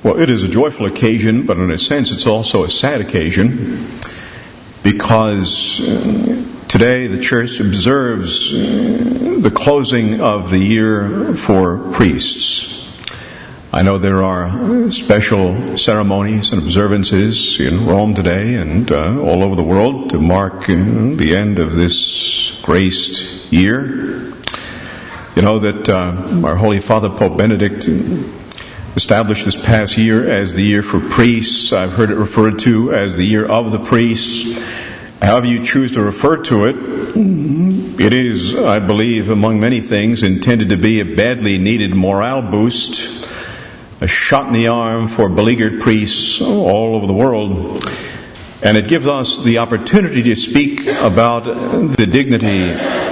Well, it is a joyful occasion, but in a sense it's also a sad occasion, because today the church observes the closing of the year for priests. I know there are special ceremonies and observances in Rome today and all over the world to mark the end of this graced year. You know that our Holy Father Pope Benedict established this past year as the year for priests. I've heard it referred to as the year of the priests. However you choose to refer to it, it is, I believe, among many things, intended to be a badly needed morale boost, a shot in the arm for beleaguered priests all over the world. And it gives us the opportunity to speak about the dignity,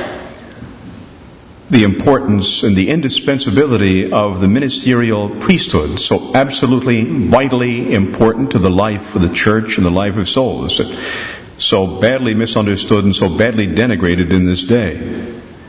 the importance, and the indispensability of the ministerial priesthood, so absolutely, vitally important to the life of the church and the life of souls, so badly misunderstood and so badly denigrated in this day.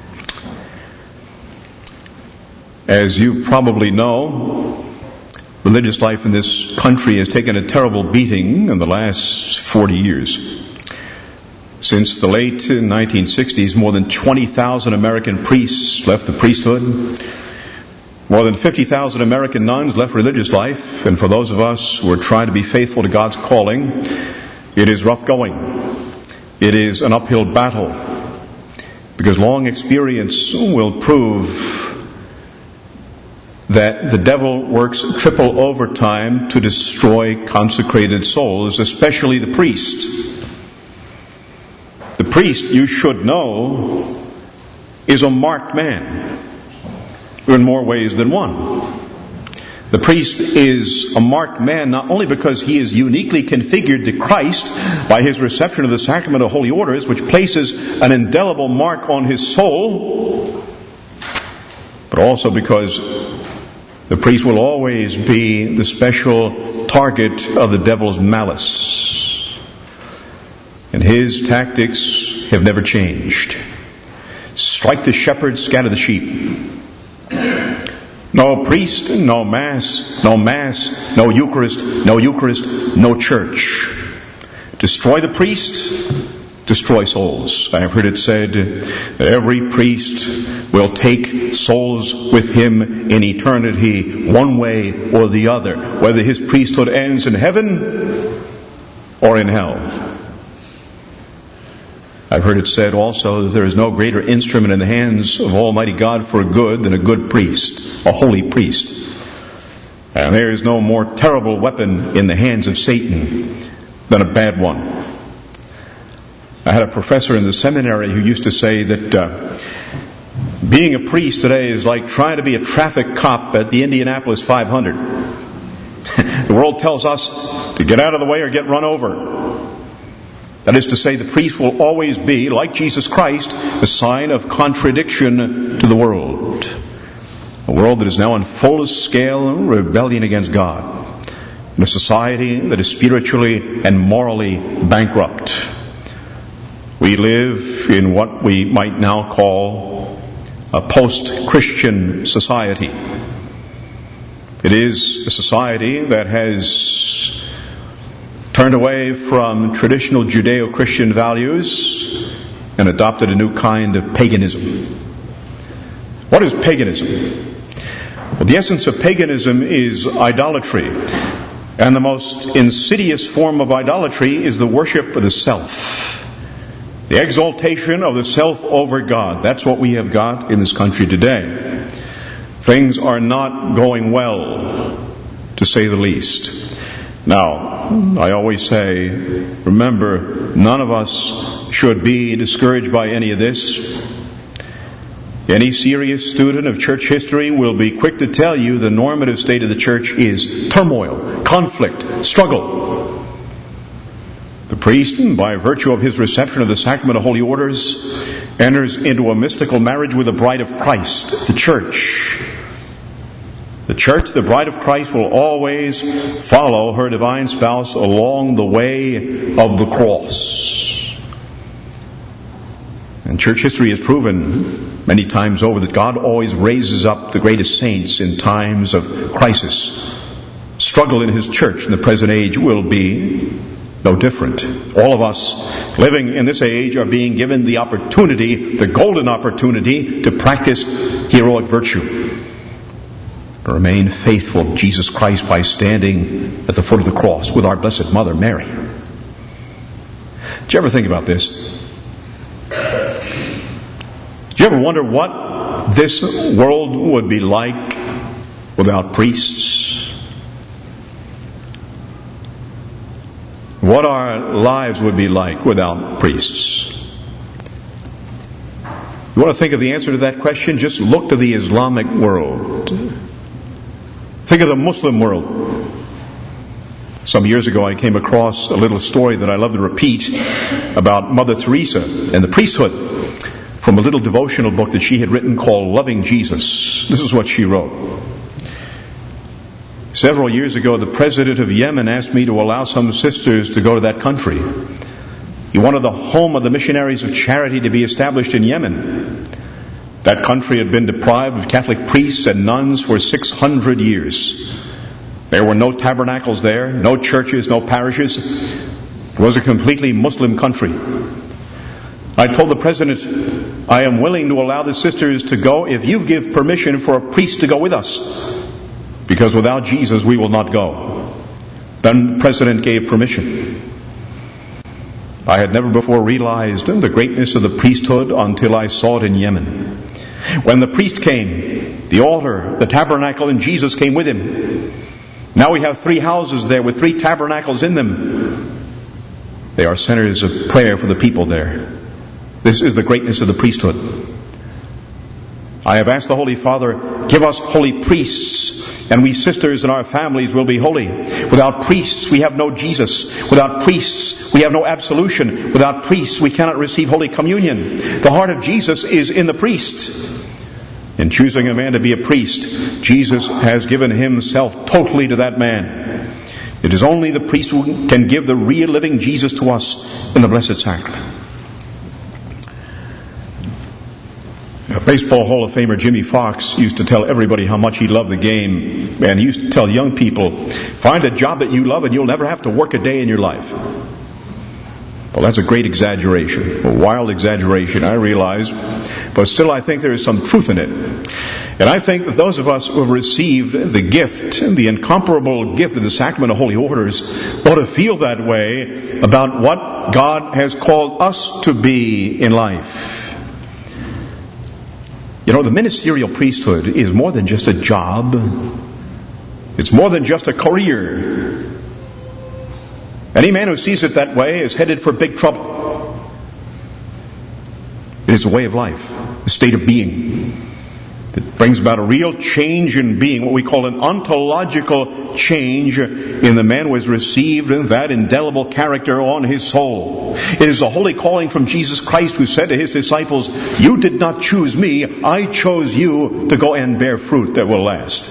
As you probably know, religious life in this country has taken a terrible beating in the last 40 years. Since the late 1960s, more than 20,000 American priests left the priesthood. More than 50,000 American nuns left religious life. And for those of us who are trying to be faithful to God's calling, it is rough going. It is an uphill battle, because long experience will prove that the devil works triple overtime to destroy consecrated souls, especially the priest. The priest, you should know, is a marked man in more ways than one. The priest is a marked man not only because he is uniquely configured to Christ by his reception of the sacrament of holy orders, which places an indelible mark on his soul, but also because the priest will always be the special target of the devil's malice. And his tactics have never changed. Strike the shepherd, scatter the sheep. No priest, no mass, no mass, no Eucharist, no church. Destroy the priest, destroy souls. I have heard it said that every priest will take souls with him in eternity, one way or the other, whether his priesthood ends in heaven or in hell. I've heard it said also that there is no greater instrument in the hands of Almighty God for good than a good priest, a holy priest. And there is no more terrible weapon in the hands of Satan than a bad one. I had a professor in the seminary who used to say that being a priest today is like trying to be a traffic cop at the Indianapolis 500. The world tells us to get out of the way or get run over. That is to say, the priest will always be, like Jesus Christ, a sign of contradiction to the world. A world that is now in fullest scale rebellion against God. In a society that is spiritually and morally bankrupt. We live in what we might now call a post-Christian society. It is a society that has turned away from traditional Judeo-Christian values and adopted a new kind of paganism. What is paganism? Well, the essence of paganism is idolatry. And the most insidious form of idolatry is the worship of the self. The exaltation of the self over God. That's what we have got in this country today. Things are not going well, to say the least. Now, I always say, remember, none of us should be discouraged by any of this. Any serious student of church history will be quick to tell you the normative state of the church is turmoil, conflict, struggle. The priest, by virtue of his reception of the sacrament of holy orders, enters into a mystical marriage with the bride of Christ, the church. The church, the bride of Christ, will always follow her divine spouse along the way of the cross. And church history has proven many times over that God always raises up the greatest saints in times of crisis. struggle in His church in the present age will be no different. All of us living in this age are being given the opportunity, the golden opportunity, to practice heroic virtue. To remain faithful to Jesus Christ by standing at the foot of the cross with our Blessed Mother Mary. Did you ever think about this? Did you ever wonder what this world would be like without priests? What our lives would be like without priests? You want to think of the answer to that question? Just look to the Islamic world. Think of the Muslim world. Some years ago I came across a little story that I love to repeat about Mother Teresa and the priesthood from a little devotional book that she had written called Loving Jesus. This is what she wrote. Several years ago, the president of Yemen asked me to allow some sisters to go to that country. He wanted the home of the missionaries of charity to be established in Yemen. That country had been deprived of Catholic priests and nuns for 600 years. There were no tabernacles there, no churches, no parishes. It was a completely Muslim country. I told the president, I am willing to allow the sisters to go if you give permission for a priest to go with us. Because without Jesus we will not go. Then the president gave permission. I had never before realized the greatness of the priesthood until I saw it in Yemen. When the priest came, the altar, the tabernacle, and Jesus came with him. Now we have 3 houses there with 3 tabernacles in them. They are centers of prayer for the people there. This is the greatness of the priesthood. I have asked the Holy Father, give us holy priests, and we sisters and our families will be holy. Without priests, we have no Jesus. Without priests, we have no absolution. Without priests, we cannot receive Holy Communion. The heart of Jesus is in the priest. In choosing a man to be a priest, Jesus has given Himself totally to that man. It is only the priest who can give the real living Jesus to us in the Blessed Sacrament. Baseball Hall of Famer Jimmy Fox used to tell everybody how much he loved the game. And he used to tell young people, find a job that you love and you'll never have to work a day in your life. Well, that's a great exaggeration, a wild exaggeration, I realize. But still, I think there is some truth in it. And I think that those of us who have received the gift, the incomparable gift of the sacrament of holy orders, ought to feel that way about what God has called us to be in life. You know, the ministerial priesthood is more than just a job. It's more than just a career. Any man who sees it that way is headed for big trouble. It is a way of life, a state of being that brings about a real change in being, what we call an ontological change in the man who has received that indelible character on his soul. It is a holy calling from Jesus Christ, who said to His disciples, you did not choose me, I chose you to go and bear fruit that will last.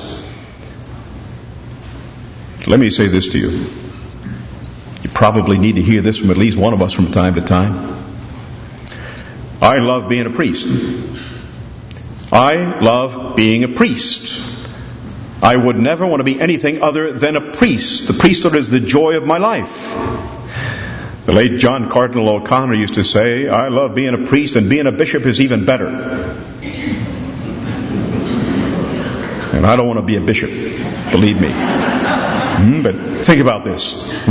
Let me say this to you. You probably need to hear this from at least one of us from time to time. I love being a priest. I love being a priest. I would never want to be anything other than a priest. The priesthood is the joy of my life. The late John Cardinal O'Connor used to say, I love being a priest, and being a bishop is even better. And I don't want to be a bishop, believe me. But think about this.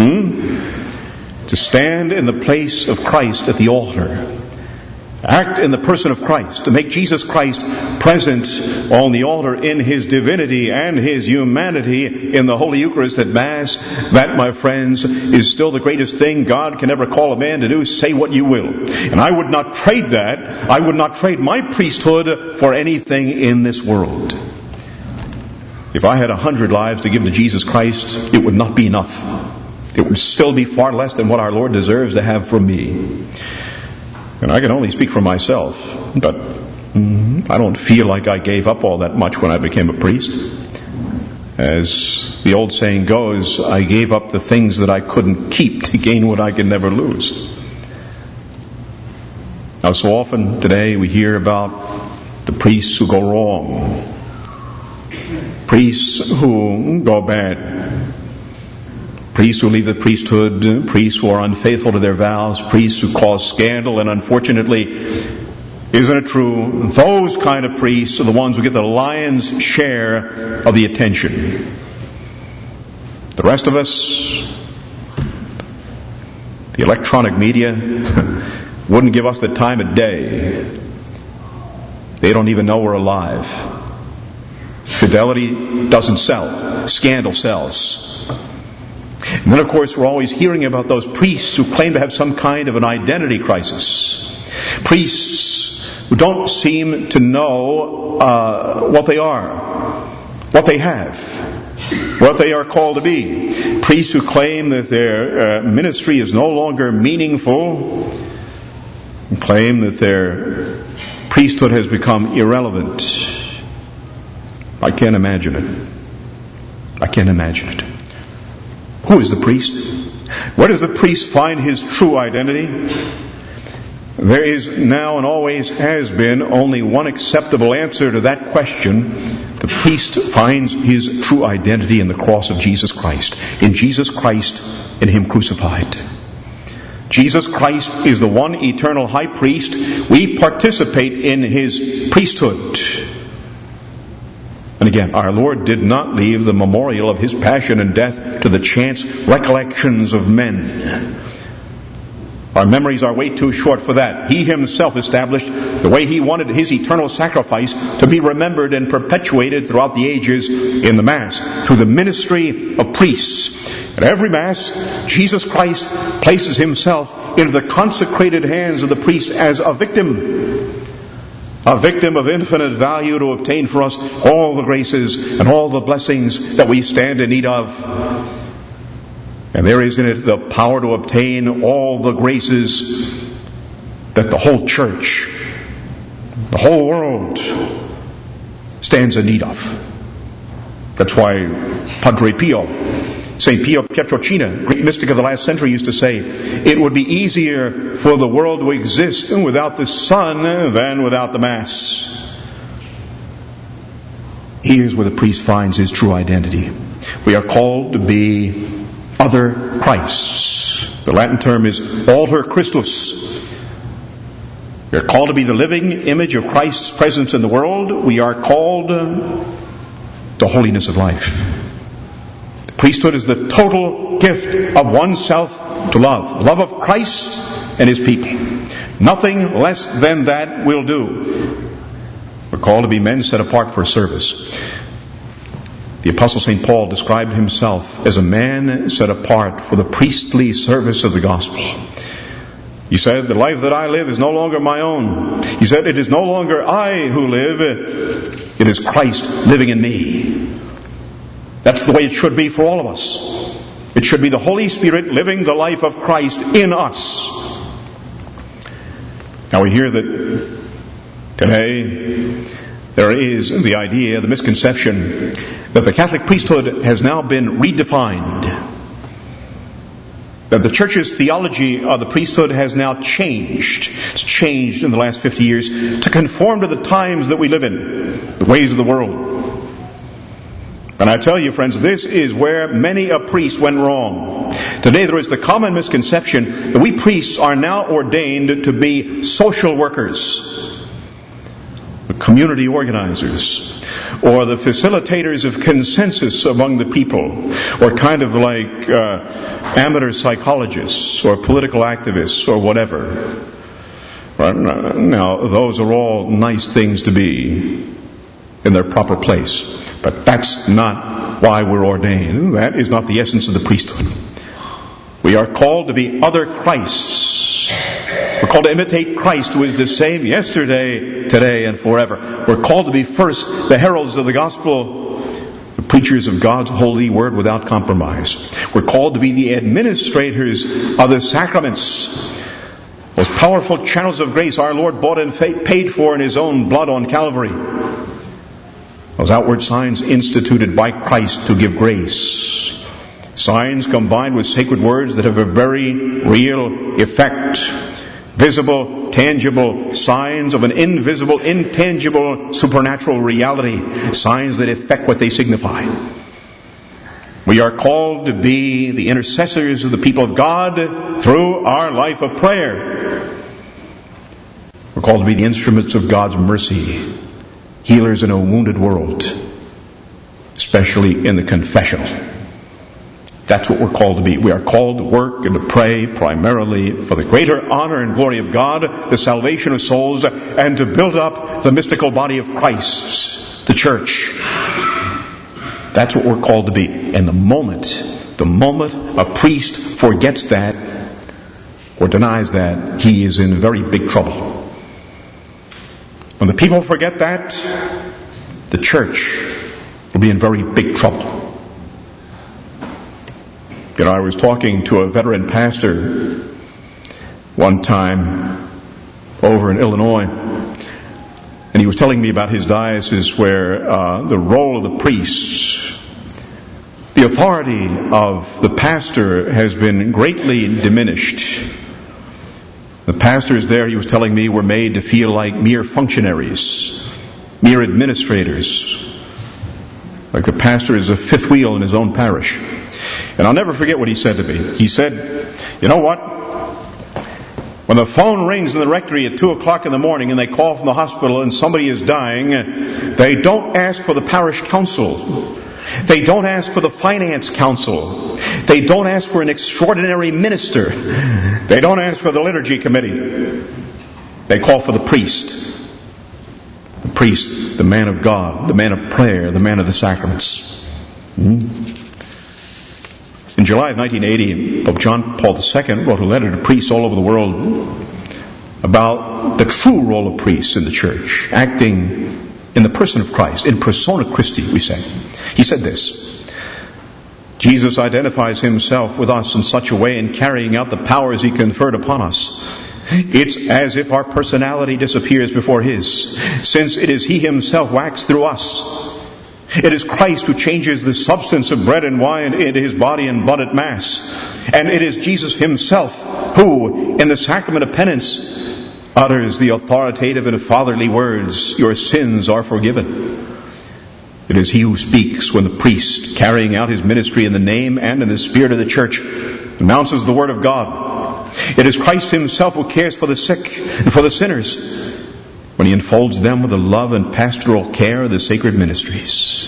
To stand in the place of Christ at the altar, act in the person of Christ, to make Jesus Christ present on the altar in His divinity and His humanity in the Holy Eucharist at Mass, that, my friends, is still the greatest thing God can ever call a man to do. Say what you will. And I would not trade that. I would not trade my priesthood for anything in this world. If I had 100 lives to give to Jesus Christ, it would not be enough. It would still be far less than what our Lord deserves to have from me. And I can only speak for myself, but I don't feel like I gave up all that much when I became a priest. As the old saying goes, I gave up the things that I couldn't keep to gain what I could never lose. Now, so often today we hear about the priests who go wrong, priests who go bad. Priests who leave the priesthood, priests who are unfaithful to their vows, priests who cause scandal, and unfortunately, isn't it true, those kind of priests are the ones who get the lion's share of the attention. The rest of us, the electronic media, wouldn't give us the time of day. They don't even know we're alive. Fidelity doesn't sell. Scandal sells. And then, of course, we're always hearing about those priests who claim to have some kind of an identity crisis. Priests who don't seem to know what they are, what they have, what they are called to be. Priests who claim that their ministry is no longer meaningful, and claim that their priesthood has become irrelevant. I can't imagine it. I can't imagine it. Who is the priest? Where does the priest find his true identity? There is now and always has been only one acceptable answer to that question. The priest finds his true identity in the cross of Jesus Christ. In Jesus Christ, in Him crucified. Jesus Christ is the one eternal high priest. We participate in His priesthood. And again, our Lord did not leave the memorial of His passion and death to the chance recollections of men. Our memories are way too short for that. He Himself established the way He wanted His eternal sacrifice to be remembered and perpetuated throughout the ages in the Mass, through the ministry of priests. At every Mass, Jesus Christ places Himself into the consecrated hands of the priest as a victim of infinite value to obtain for us all the graces and all the blessings that we stand in need of. And there is in it the power to obtain all the graces that the whole church, the whole world, stands in need of. That's why Padre Pio, St. Pio Pietrelcina, great mystic of the last century, used to say, it would be easier for the world to exist without the sun than without the Mass. Here's where the priest finds his true identity. We are called to be other Christs. The Latin term is alter Christus. We are called to be the living image of Christ's presence in the world. We are called to holiness of life. The priesthood is the total gift of oneself to love. Love of Christ and His people. Nothing less than that will do. We're called to be men set apart for service. The Apostle St. Paul described himself as a man set apart for the priestly service of the gospel. He said, the life that I live is no longer my own. He said, it is no longer I who live, it is Christ living in me. That's the way it should be for all of us. It should be the Holy Spirit living the life of Christ in us. Now we hear that today there is the idea, the misconception, that the Catholic priesthood has now been redefined. That the Church's theology of the priesthood has now changed. It's changed in the last 50 years to conform to the times that we live in, the ways of the world. And I tell you, friends, this is where many a priest went wrong. Today there is the common misconception that we priests are now ordained to be social workers, community organizers, or the facilitators of consensus among the people, or kind of like amateur psychologists or political activists or whatever. Now, those are all nice things to be in their proper place, but that's not why we're ordained. That is not the essence of the priesthood. We are called to be other Christs. We're called to imitate Christ, who is the same yesterday, today, and forever. We're called to be first the heralds of the gospel, the preachers of God's holy word without compromise. We're called to be the administrators of the sacraments, those powerful channels of grace our Lord bought and paid for in His own blood on Calvary. Those outward signs instituted by Christ to give grace. Signs combined with sacred words that have a very real effect. Visible, tangible signs of an invisible, intangible, supernatural reality. Signs that effect what they signify. We are called to be the intercessors of the people of God through our life of prayer. We're called to be the instruments of God's mercy, healers in a wounded world, especially in the confessional. That's what we're called to be. We are called to work and to pray primarily for the greater honor and glory of God, the salvation of souls, and to build up the mystical body of Christ, the church. That's what we're called to be. And the moment a priest forgets that or denies that, he is in very big trouble. When the people forget that, the church will be in very big trouble. You know, I was talking to a veteran pastor one time over in Illinois, and he was telling me about his diocese where the role of the priests, the authority of the pastor has been greatly diminished. The pastors there, he was telling me, were made to feel like mere functionaries, mere administrators. Like the pastor is a fifth wheel in his own parish. And I'll never forget what he said to me. He said, you know what? When the phone rings in the rectory at 2 o'clock in the morning and they call from the hospital and somebody is dying, they don't ask for the parish council. They don't ask for the finance council. They don't ask for an extraordinary minister. They don't ask for the liturgy committee. They call for the priest. The priest, the man of God, the man of prayer, the man of the sacraments. In July of 1980, Pope John Paul II wrote a letter to priests all over the world about the true role of priests in the church, acting in the person of Christ, in persona Christi, we say. He said this: Jesus identifies himself with us in such a way in carrying out the powers he conferred upon us. It's as if our personality disappears before his, since it is he himself waxed through us. It is Christ who changes the substance of bread and wine into his body and blood at Mass. And it is Jesus himself who, in the sacrament of penance, utters the authoritative and fatherly words, "Your sins are forgiven." It is he who speaks when the priest, carrying out his ministry in the name and in the spirit of the church, announces the word of God. It is Christ himself who cares for the sick and for the sinners when he enfolds them with the love and pastoral care of the sacred ministries.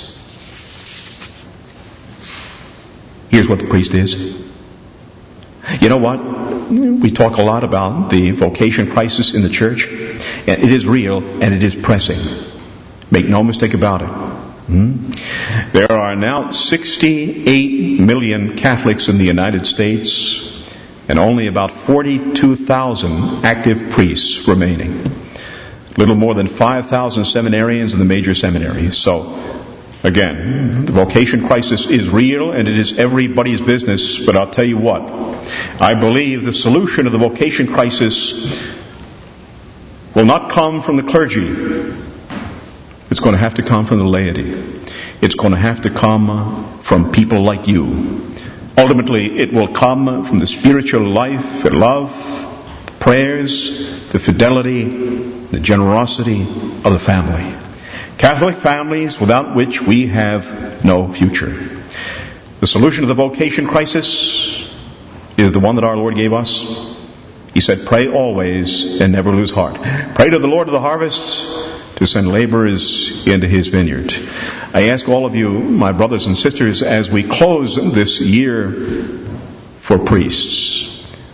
Here's what the priest is. You know what? We talk a lot about the vocation crisis in the church, and it is real and it is pressing. Make no mistake about it. There are now 68 million Catholics in the United States and only about 42,000 active priests remaining. Little more than 5,000 seminarians in the major seminaries. So, again, the vocation crisis is real and it is everybody's business, but I'll tell you what, I believe the solution of the vocation crisis will not come from the clergy. It's going to have to come from the laity. It's going to have to come from people like you. Ultimately, it will come from the spiritual life and love, the prayers, the fidelity, the generosity of the family. Catholic families without which we have no future. The solution to the vocation crisis is the one that our Lord gave us. He said, pray always and never lose heart. Pray to the Lord of the harvest to send laborers into his vineyard. I ask all of you, my brothers and sisters, as we close this year for priests,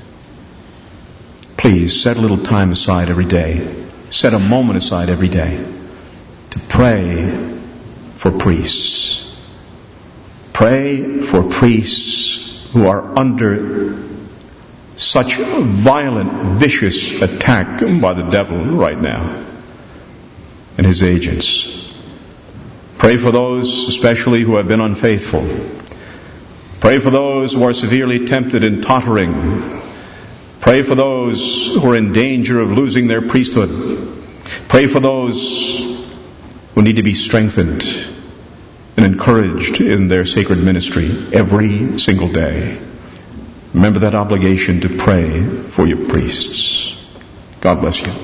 please set a little time aside every day. Set a moment aside every day to pray for priests. Pray for priests who are under such violent, vicious attack by the devil right now and his agents. Pray for those especially who have been unfaithful. Pray for those who are severely tempted and tottering. Pray for those who are in danger of losing their priesthood. Pray for those who need to be strengthened and encouraged in their sacred ministry every single day. Remember that obligation to pray for your priests. God bless you.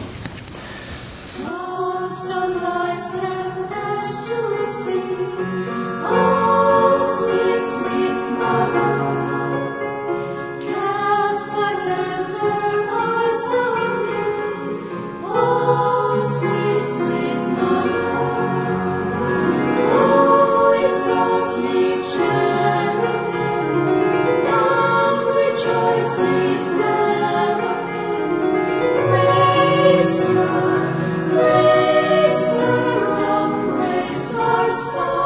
Sunlight and to receive, oh, sweet sweet mother, cast thy tender eyes on me. Oh, sweet, sweet mother, oh, exalt me, cherubim, and rejoice me, seraphim. Praise her, oh praise our Spouse.